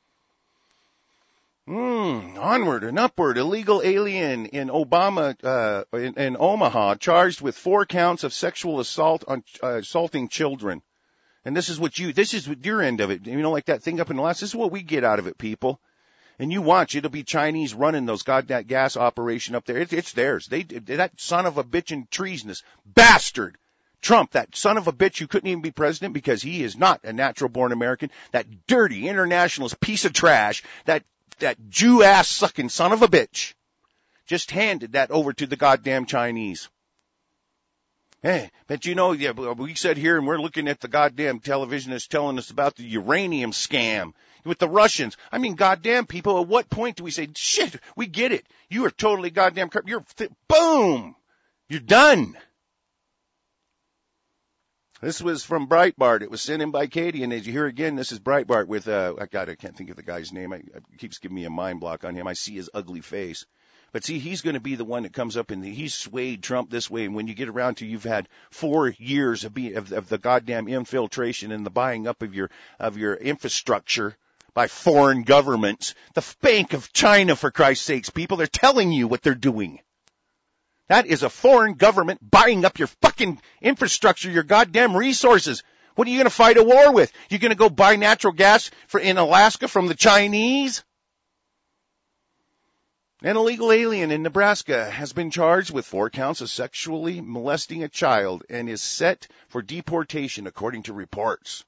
Speaker 1: Mm, onward and upward. Illegal alien in Obama, uh, in, in Omaha, charged with four counts of sexual assault on, uh, assaulting children. And this is what you, this is what your end of it. You know, like that thing up in the last, this is what we get out of it, people. And you watch, it'll be Chinese running those goddamn gas operation up there. It, it's theirs. They, that son of a bitch and treasonous bastard. Trump, that son of a bitch who couldn't even be president because he is not a natural born American. That dirty internationalist piece of trash. That, that Jew ass sucking son of a bitch just handed that over to the goddamn Chinese. Hey, but you know, yeah, we said here, and we're looking at the goddamn television that's telling us about the uranium scam with the Russians. I mean, goddamn people, at what point do we say, shit, we get it. You are totally goddamn crap. You're, th- boom, you're done. This was from Breitbart. It was sent in by Katie, and as you hear again, this is Breitbart with, uh, I God, I can't think of the guy's name. I, it keeps giving me a mind block on him. I see his ugly face. But see, he's going to be the one that comes up and he's swayed Trump this way. And when you get around to, you've had four years of, be, of, of the goddamn infiltration and the buying up of your, of your infrastructure by foreign governments. The Bank of China, for Christ's sakes, people, they're telling you what they're doing. That is a foreign government buying up your fucking infrastructure, your goddamn resources. What are you going to fight a war with? You're going to go buy natural gas for in Alaska from the Chinese? An illegal alien in Nebraska has been charged with four counts of sexually molesting a child and is set for deportation, according to reports.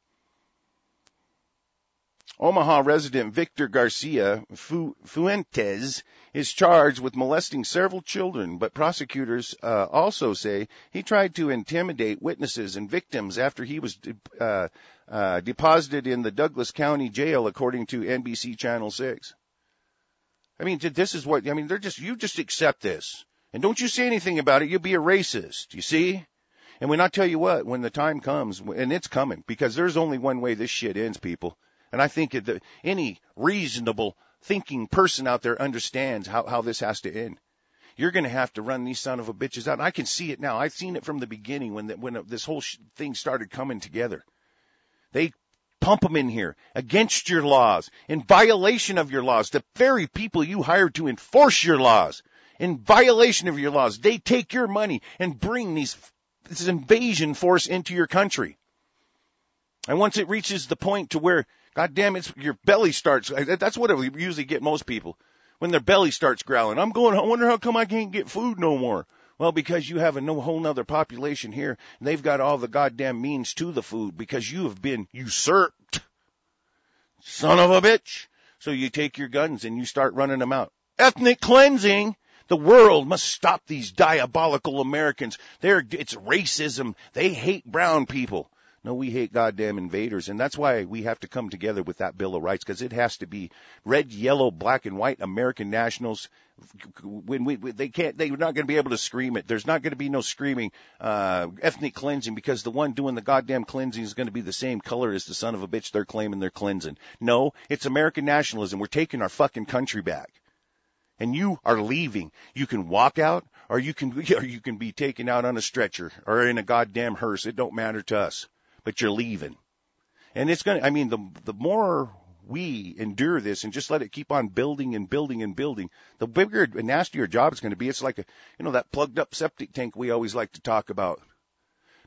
Speaker 1: Omaha resident Victor Garcia Fu- Fuentes is charged with molesting several children, but prosecutors uh, also say he tried to intimidate witnesses and victims after he was uh, uh, deposited in the Douglas County Jail, according to N B C Channel six. I mean, this is what, I mean, they're just, you just accept this. And don't you say anything about it, you'll be a racist, you see? And when I tell you what, when the time comes, and it's coming, because there's only one way this shit ends, people. And I think that any reasonable thinking person out there understands how, how this has to end. You're going to have to run these son of a bitches out. And I can see it now. I've seen it from the beginning when the, when this whole sh- thing started coming together. They pump them in here against your laws, in violation of your laws. The very people you hired to enforce your laws, in violation of your laws, they take your money and bring these this invasion force into your country. And once it reaches the point to where, goddamn, it's your belly starts. That's what we usually get most people when their belly starts growling. I'm going. I wonder how come I can't get food no more. Well, because you have a no, whole nother population here, and they've got all the goddamn means to the food because you have been usurped. Son of a bitch. So you take your guns and you start running them out. Ethnic cleansing. The world must stop these diabolical Americans. They're, it's racism. They hate brown people. No, we hate goddamn invaders, and that's why we have to come together with that Bill of Rights, because it has to be red, yellow, black, and white American nationals. When we, they can't, they're not going to be able to scream it. There's not going to be no screaming uh ethnic cleansing, because the one doing the goddamn cleansing is going to be the same color as the son of a bitch they're claiming they're cleansing. No, it's American nationalism. We're taking our fucking country back, and you are leaving. You can walk out, or you can, or you can be taken out on a stretcher or in a goddamn hearse. It don't matter to us. But you're leaving. And it's going to, I mean, the the more we endure this and just let it keep on building and building and building, the bigger and nastier job it's going to be. It's like, a, you know, that plugged up septic tank we always like to talk about.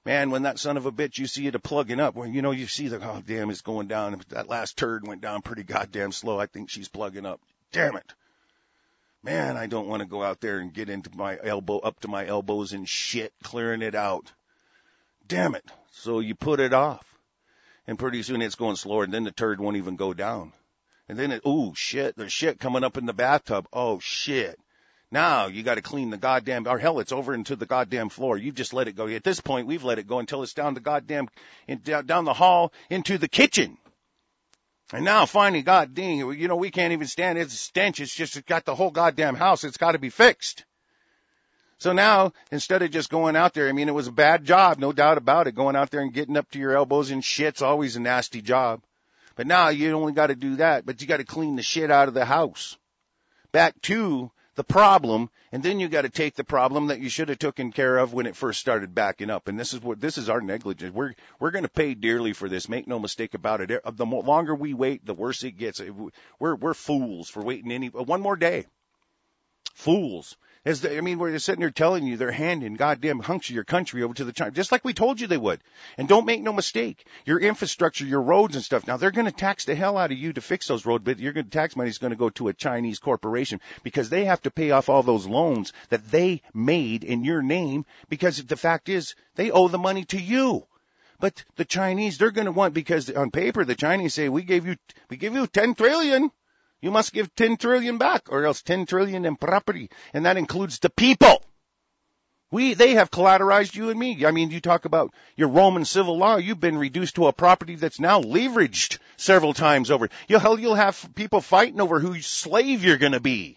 Speaker 1: Man, when that son of a bitch, you see it a plugging up, when, you know, you see the, oh, damn, it's going down. That last turd went down pretty goddamn slow. I think she's plugging up. Damn it. Man, I don't want to go out there and get into my elbow, up to my elbows in shit, clearing it out. Damn it. So you put it off. And pretty soon it's going slower, and then the turd won't even go down. And then it, ooh, shit, there's shit coming up in the bathtub. Oh, shit. Now you got to clean the goddamn, or hell, it's over into the goddamn floor. You've just let it go. At this point, we've let it go until it's down the goddamn, in, down, down the hall into the kitchen. And now finally, god dang, you know, we can't even stand it. It's a stench. It's just it's got the whole goddamn house. It's got to be fixed. So now, instead of just going out there, I mean, it was a bad job, no doubt about it. Going out there and getting up to your elbows in shit's always a nasty job. But now you only got to do that, but you got to clean the shit out of the house. Back to the problem, and then you got to take the problem that you should have taken care of when it first started backing up. And this is what this is our negligence. We're we're going to pay dearly for this. Make no mistake about it. The longer we wait, the worse it gets. We're we're fools for waiting any one more day. Fools. As the, I mean, we're sitting here telling you they're handing goddamn hunks of your country over to the China, just like we told you they would. And don't make no mistake, your infrastructure, your roads and stuff. Now they're going to tax the hell out of you to fix those roads, but you're going to tax money is going to go to a Chinese corporation because they have to pay off all those loans that they made in your name. Because the fact is, they owe the money to you. But the Chinese, they're going to want, because on paper the Chinese say we gave you we give you ten trillion. You must give ten trillion back, or else ten trillion in property, and that includes the people. We, they have collateralized you and me. I mean, you talk about your Roman civil law. You've been reduced to a property that's now leveraged several times over. You'll, hell, you'll have people fighting over whose slave you're going to be.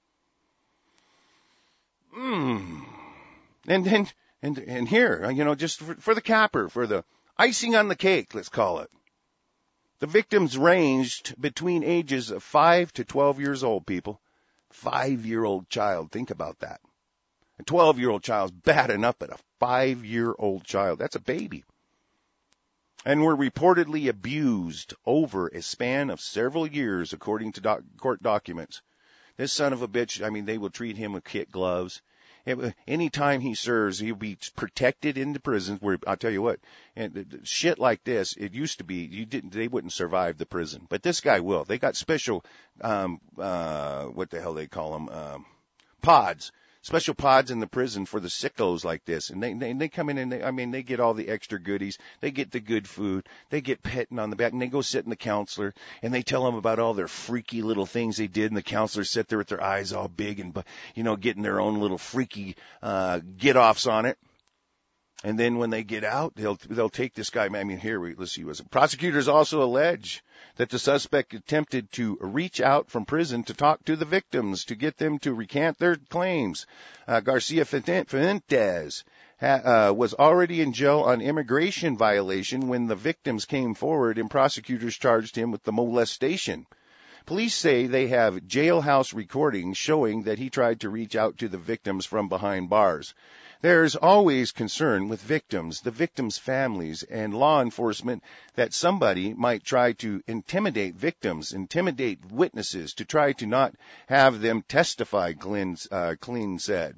Speaker 1: Mm. And then, and and here, you know, just for, for the capper, for the icing on the cake, let's call it. The victims ranged between ages of five to twelve years old, people. Five-year-old child. Think about that. A twelve-year-old child's bad enough, but a five-year-old child, that's a baby. And were reportedly abused over a span of several years, according to doc- court documents. This son of a bitch, I mean, they will treat him with kit gloves. Any time he serves, he'll be protected in the prisons. Where I'll tell you what, and shit like this, it used to be you didn't, they wouldn't survive the prison, but this guy will. They got special, um, uh, what the hell they call them, um, pods, special pods in the prison for the sickos like this, and they they, they come in and they, I mean, they get all the extra goodies, they get the good food, they get petting on the back, and they go sit in the counselor, and they tell them about all their freaky little things they did, and the counselors sit there with their eyes all big and, you know, getting their own little freaky uh get-offs on it. And then when they get out, they'll they'll take this guy. I mean, here we let's see. Was prosecutors also allege that the suspect attempted to reach out from prison to talk to the victims to get them to recant their claims. Uh, Garcia Fuentes ha, uh, was already in jail on immigration violation when the victims came forward, and prosecutors charged him with the molestation. Police say they have jailhouse recordings showing that he tried to reach out to the victims from behind bars. There's always concern with victims, the victims' families, and law enforcement that somebody might try to intimidate victims, intimidate witnesses to try to not have them testify, Glenn, uh, Clean said.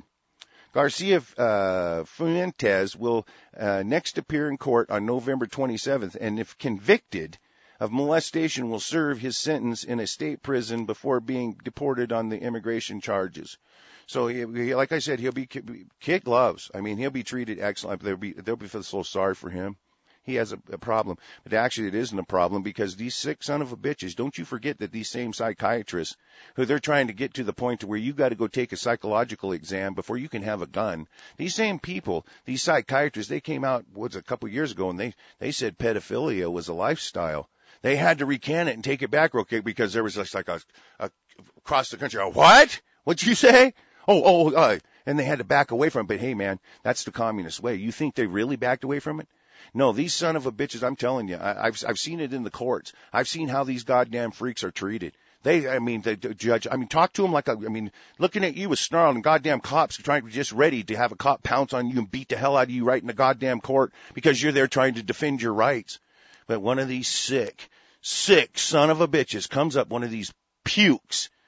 Speaker 1: Garcia uh, Fuentes will uh, next appear in court on November twenty-seventh, and if convicted of molestation, will serve his sentence in a state prison before being deported on the immigration charges. So, he, like I said, he'll be kid gloves. I mean, he'll be treated excellent. They'll be they'll be so sorry for him. He has a, a problem, but actually, it isn't a problem because these sick son of a bitches. Don't you forget that these same psychiatrists, who they're trying to get to the point to where you got to go take a psychological exam before you can have a gun. These same people, these psychiatrists, they came out what's a couple of years ago and they they said pedophilia was a lifestyle. They had to recant it and take it back real quick because there was just like a, a across the country. A, what? What'd you say? Oh, oh, uh, and they had to back away from it. But hey, man, that's the communist way. You think they really backed away from it? No, these son of a bitches, I'm telling you, I, I've, I've seen it in the courts. I've seen how these goddamn freaks are treated. They, I mean, the, the judge, I mean, talk to them like a, I mean, looking at you with snarling goddamn cops trying to just ready to have a cop pounce on you and beat the hell out of you right in the goddamn court because you're there trying to defend your rights. But one of these sick, sick son of a bitches comes up, one of these pukes,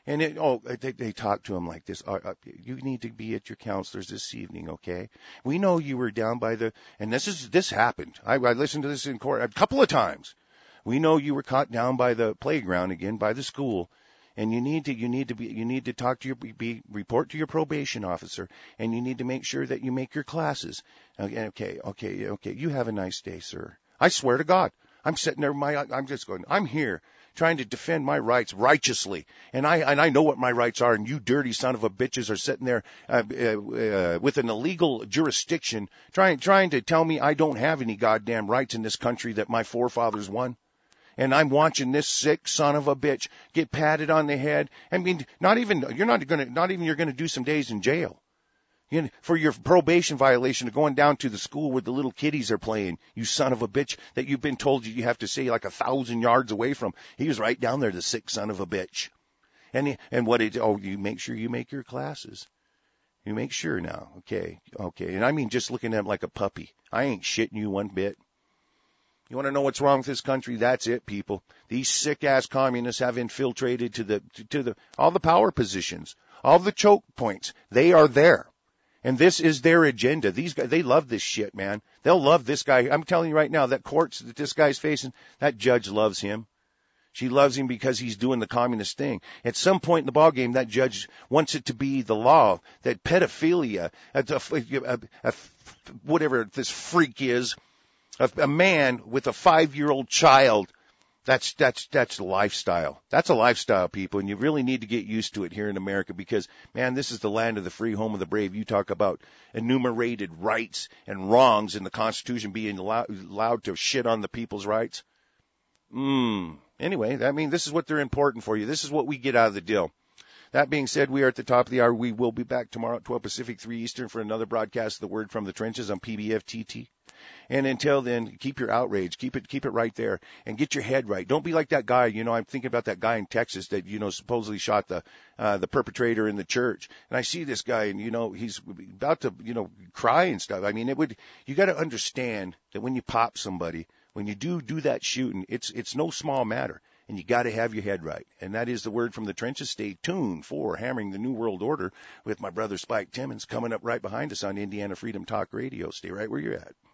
Speaker 1: And it, oh, they, they talk to him like this. Uh, uh, you need to be at your counselor's this evening, okay? We know you were down by the, and this is, this happened. I, I listened to this in court a couple of times. We know you were caught down by the playground again, by the school, and you need to, you need to be, you need to talk to your, be, report to your probation officer, and you need to make sure that you make your classes. Okay, okay, okay, okay. You have a nice day, sir. I swear to God, I'm sitting there, my, I'm just going, I'm here trying to defend my rights righteously. And I and I know what my rights are, and you dirty son of a bitches are sitting there uh, uh, uh, with an illegal jurisdiction trying trying to tell me I don't have any goddamn rights in this country that my forefathers won. And I'm watching this sick son of a bitch get patted on the head. I mean, not even you're not going to not even you're going to do some days in jail. You know, for your probation violation of going down to the school where the little kiddies are playing, you son of a bitch, that you've been told you have to stay like a thousand yards away from. He was right down there, the sick son of a bitch. And he, and what it, oh, you make sure you make your classes. You make sure now, okay, okay. And I mean just looking at him like a puppy. I ain't shitting you one bit. You want to know what's wrong with this country? That's it, people. These sick-ass communists have infiltrated to the to, to the all the power positions, all the choke points. They are there. And this is their agenda. These guys, they love this shit, man. They'll love this guy. I'm telling you right now, that courts that this guy's facing, that judge loves him. She loves him because he's doing the communist thing. At some point in the ballgame, that judge wants it to be the law that pedophilia, a, a, a, whatever this freak is, a, a man with a five-year-old child, That's, that's, that's the lifestyle. That's a lifestyle, people, and you really need to get used to it here in America because, man, this is the land of the free, home of the brave. You talk about enumerated rights and wrongs in the Constitution being allowed, allowed to shit on the people's rights. Mm. Anyway, I mean, this is what they're important for you. This is what we get out of the deal. That being said, we are at the top of the hour. We will be back tomorrow at twelve Pacific, three Eastern for another broadcast of the Word from the Trenches on P B F T T. And until then, keep your outrage. Keep it, keep it right there and get your head right. Don't be like that guy. You know, I'm thinking about that guy in Texas that, you know, supposedly shot the, uh, the perpetrator in the church. And I see this guy and, you know, he's about to, you know, cry and stuff. I mean, it would, you got to understand that when you pop somebody, when you do do that shooting, it's, it's no small matter. And you got to have your head right. And that is the Word from the Trenches. Stay tuned for Hammering the New World Order with my brother Spike Timmons coming up right behind us on Indiana Freedom Talk Radio. Stay right where you're at.